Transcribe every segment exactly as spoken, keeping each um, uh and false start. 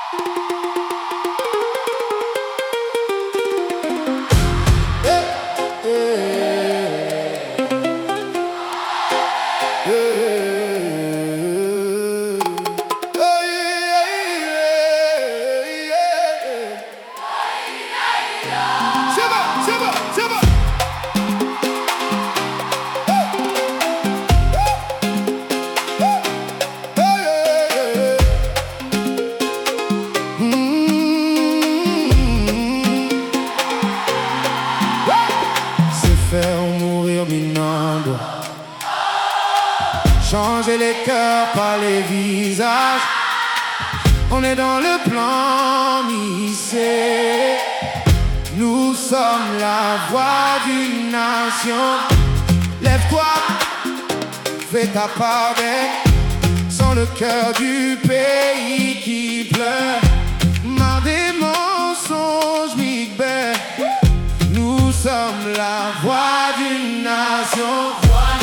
Changer les cœurs par les visages. On est dans le plan Missé. Nous sommes la voix d'une nation. Lève-toi, fais ta part d'être. Sans le cœur du pays qui pleure. Marre des mensonges, Big Ben. Nous sommes la voix d'une nation.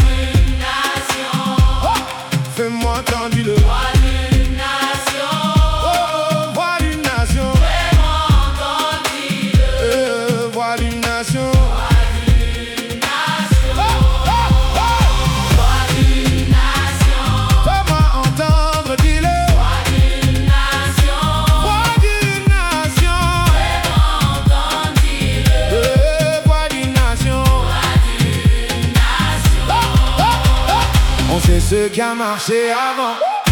Fais-moi entendre le voix d'une nation. Oh, oh, voix d'une nation. Fais-moi entendre le euh, voix d'une nation. voix d'une nation. Oh, oh, oh. Voix d'une nation. Fais-moi entendre, dis-le. Voix d'une nation. Voix d'une nation. Fais-moi entendre le euh, voix d'une nation. voix d'une nation. Oh, oh, oh. On sait ce qui a marché avant.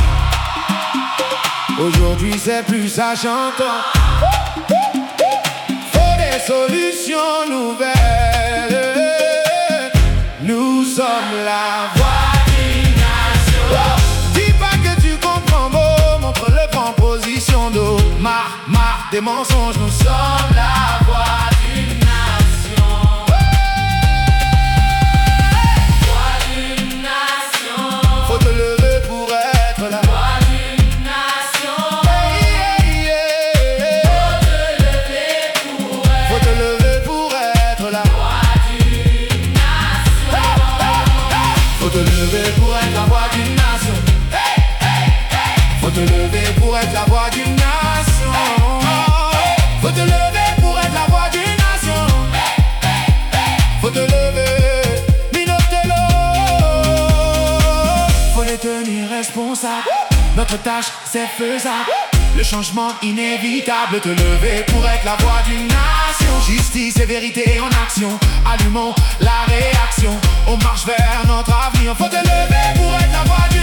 Aujourd'hui c'est plus ça chantant. Faut des solutions nouvelles. Nous sommes la voix d'une nation. oh. Dis pas que tu comprends beau. Montre-le, prends position d'eau. Marre, marre des mensonges. Nous sommes la voix d'une nation. Voix d'une nation. Faut te lever pour être là. Voix d'une nation. Hey, yeah, yeah. Faut te lever pour Faut te lever pour être là. voix d'une nation. Faut te lever pour être la voix d'une nation. Faut te lever pour être la voix d'une nation. Faut te lever pour être la voix d'une nation. Faut te lever, Minotelo. Faut les tenir responsables. Notre tâche c'est faisable. Le changement inévitable. Te lever pour être la voix d'une nation. Justice et vérité en action. Allumons la réaction. On marche vers notre avenir. Faut te lever pour être la voix d'une nation.